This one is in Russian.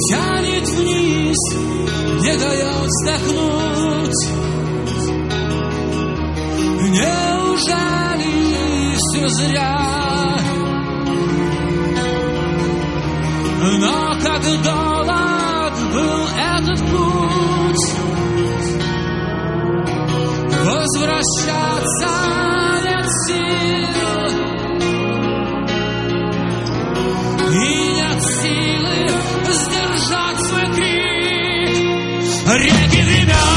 тянет вниз, не дает вздохнуть. Неужели все зря? Но как долг был этот путь, возвращаться нет сил, и нет силы сдержать свой крик. Реки времен